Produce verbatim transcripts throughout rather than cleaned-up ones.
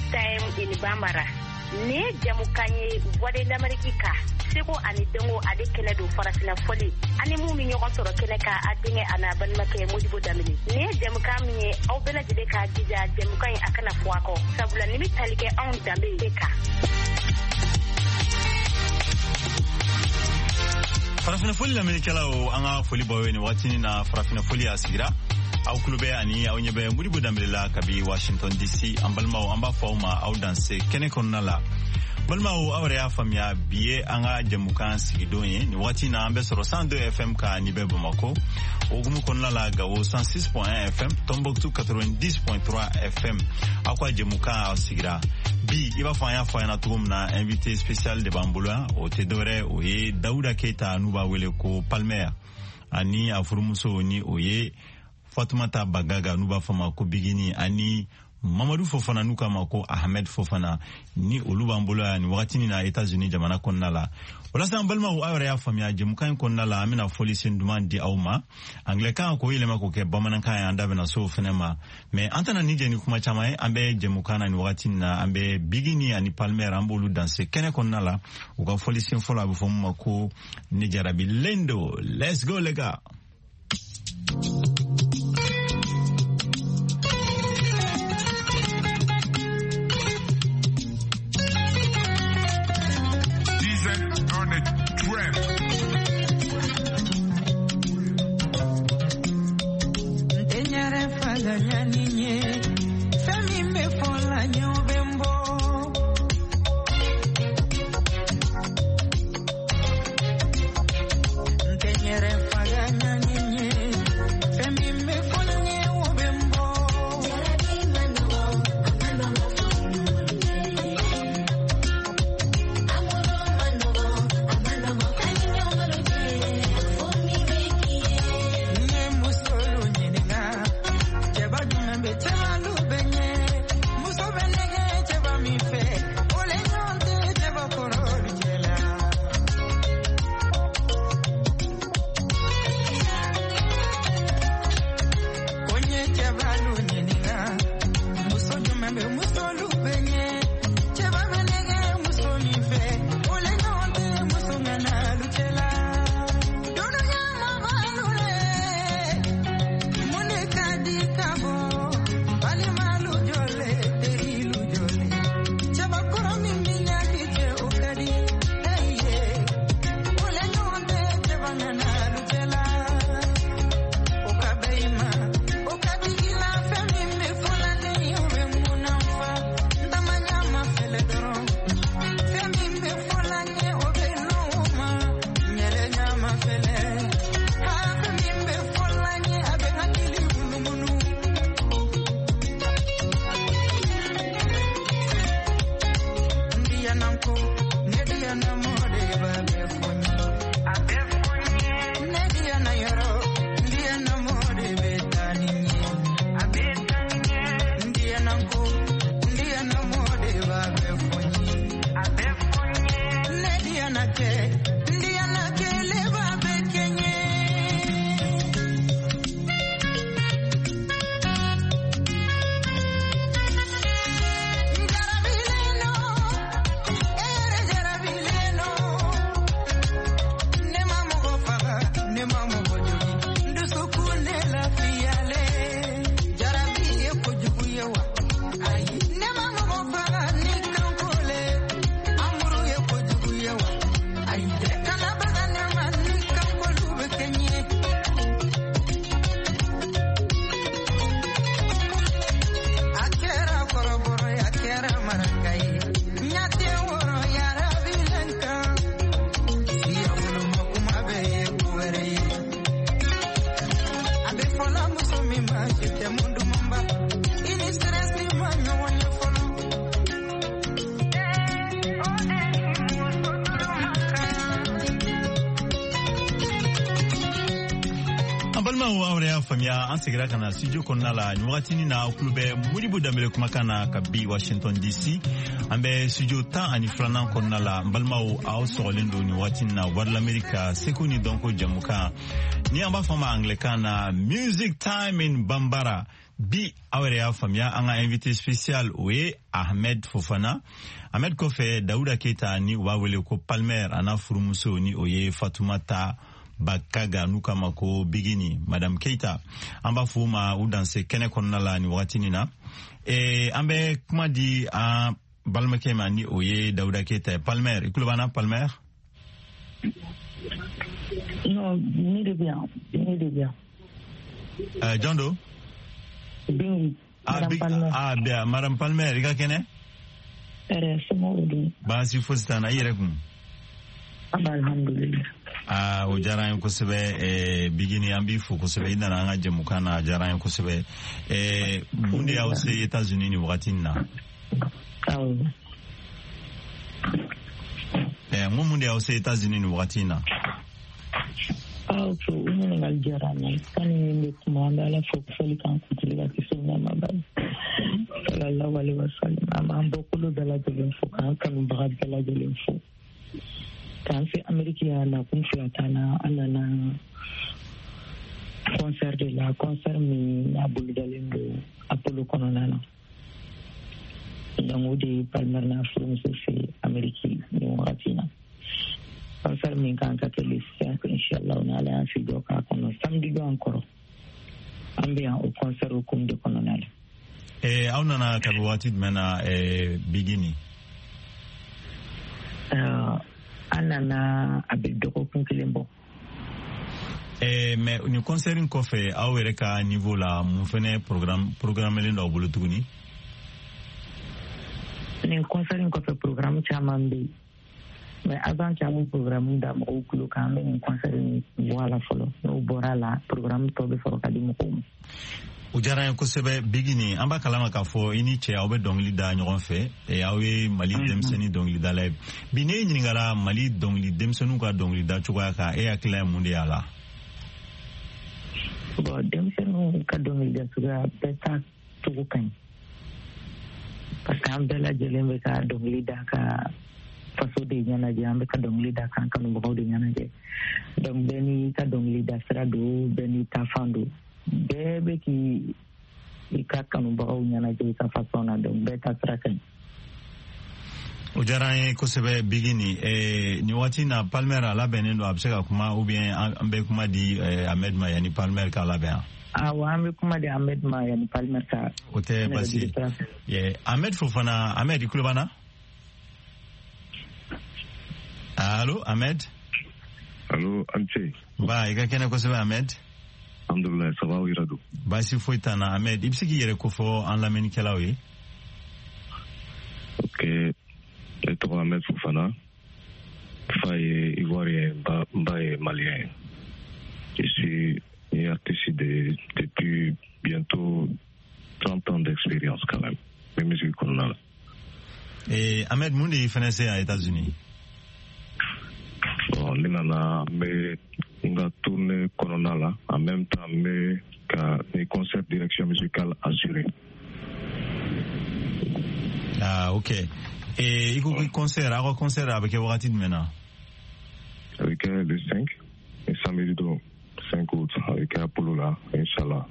time in Bambara. Ne jamukanye wade d'Amerika. Seko ani dongo ade kele do farasina foli. Ani mu mi nyoko soro kele ka adinge ana ban make Modibo Damini. Ne jamukanye au bela jide ka dija jamukanye akana fuako. Sabula nimi talike on dambe deka. Farafina foli la menikala o anga foli bawe ni watini na farafina foli asigira. Au klube ani au nyebe Modibo Damila kabi Washington D C ambalma o amba fauma au danse kene konnala. Balma o awre afamia biye anga jamukan sigidonye ni wati na ambe soro cent deux F M ka ni bebo mako ogumu konnala ga o cent six point un F M Tombouctou quatre-vingt-dix point trois F M akwa jamukan sigira bi iba fanya fanya tugum na invité spécial de Bamboula o Tedore o ye Daouda Keita nuba wele ko Palmer ani afurumuso ni o ye Fatoumata Bagaga nuba fama ko Bigini ani Mamadou Fofana nuka mako Ahmed Fofana ni Olubambola ni wakati ni na États-Unis jamana konnala wala sa mbalma o awre ya famia jemukan konnala amina police ndumandi awma angleka ko ile mako ke bamanan kan anda bena so fenema mais antana ni jeni kuma chama ambe jemukana ni wakati na ambe Bigini ani Palmer ambolu danse kene konnala o ka police fola bu fom mako ni jarabi lendo. Let's go lega. Famia ansegira kana studio konnala nyuatini na klube Modibo Damile kumakana kabi Washington D C ambe studio ta ani flana konnala mbalmao au solendo ni watini na wad l'America sekuni donko jamuka ni amba fama anglekana music time in Bambara bi awere ya famia anga invité spécial oye Ahmed Fofana. Ahmed Kofe Daouda Keita ni wawele ko Palmer ana furumuso ni oye Fatoumata Bakaga Nukamako Bigini Madame Keita amba fuma udanse kene konnala ni watini na e ambe kuma di a balmake mani oye Daouda Keita Palmer ikulubana Palmer. Non, ni de bien, ni de bien. Euh, Jondo? Bien, Madame Palmer. Ah, bien, Madame Palmer, ika kene? Eh, c'est moi, oui. Ba si fositana ire kum. Alhamdulillah. Ah, o jaran ko sebe e bigini ambi fu ko sebe ina nga jemu kana jaran ko sebe e munde ya ose États-Unis ni watina. Ah oui. Eh, mo munde ya ose États-Unis ni watina. Ah, so uno ngal jarana kani ndi kumanda la fokfeli kan kutila kisuna mabal sallallahu alaihi wasallam ama mbokulu dala jelen fo kan kan bagad dala jelen fo kan fi amerika la kun fiatana anana concert de la concert mi na bulu dalendo apollo kononana yango de Palmer na France fi amerika ni watina concert mi kan ka tele cinq inshallah on ala fi do ka kono samedi do encore ambia au concert au comme de colonel e auna na kabwati mena e bigini euh anana abeddo ko kunkilembo e me ni concert ko fe awere ka niveau la mu fene programme programme le ndo bulu tuguni ni concert ko fe programme chamambe mais avant qu'il y ait un programme dans au club quand même un concert voilà follow no borala programme to be for kadimu ko ujara ko sebe bigini amba kalama ka fo ini che awbe dongli da nyon fe e awe mali demseni dongli da leb bine nyingala mali dongli demsenu ka dongli da chukwa ka e akla munde ala bo demsenu ka dongli da suga beta tukukan parce que ambela jelembe ka dongli da ka faso de nyana je ambe ka dongli da kan kanu bo de nyana je donc beni ka dongli da srado beni ta fando bebe ki ka kanu bo nyana je ka faso na donc beta traken o jaran ko sebe bigini e ni wati na Palmer ala benendo abseka kuma ou bien ambe kuma di Ahmed Mayani Palmer ka la ben ah wa ambe kuma di Ahmed Mayani Palmer ka o te basi ye Ahmed Fofana Ahmed ikulubana. Allô, Ahmed? Allô, Amche. Ba, ika kene ko sebe Ahmed? Alhamdulillah, ça va, Irado. Ba, si foitana Ahmed, ibsiki yere ko fo an lameni kelawi? Ok, je suis Ahmed Fofana. Faye ivoirien, Mbaye malien. Je suis un artiste de, depuis bientôt trente ans d'expérience quand même. Les musiques qu'on a. Et Ahmed, moun de finesse aux États-Unis? Bon, nina me nga tourné corona là en même temps me ka ni concert direction musicale assurée. Ah ok. Et il y a un concert, un concert avec Wakati maintenant. Avec le cinq et samedi do cinq août avec Apollo là, inchallah.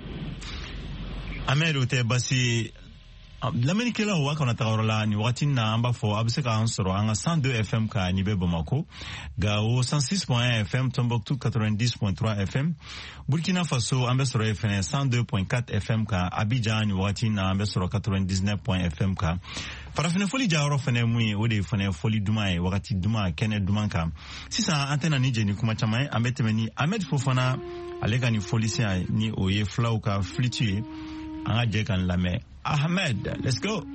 Ahmed ote basi lameni kela wa kana tarola ni wakati na amba fo abseka ansoro anga cent deux F M ka ni be Bamako ga o cent six point un F M Tombouctou quatre-vingt-dix point trois F M Burkina Faso amba soro F M cent deux point quatre F M ka Abidjan ni wakati na amba soro quatre-vingt-dix-neuf point F M ka farafina foli jaro fene mui ode fene foli duma e wakati duma kene duma ka sisa antena ni jeni kuma chama ambete meni Ahmed Fofana alega ni folisia ni oye flauka flitue anga je kan lame Ahmed, let's go.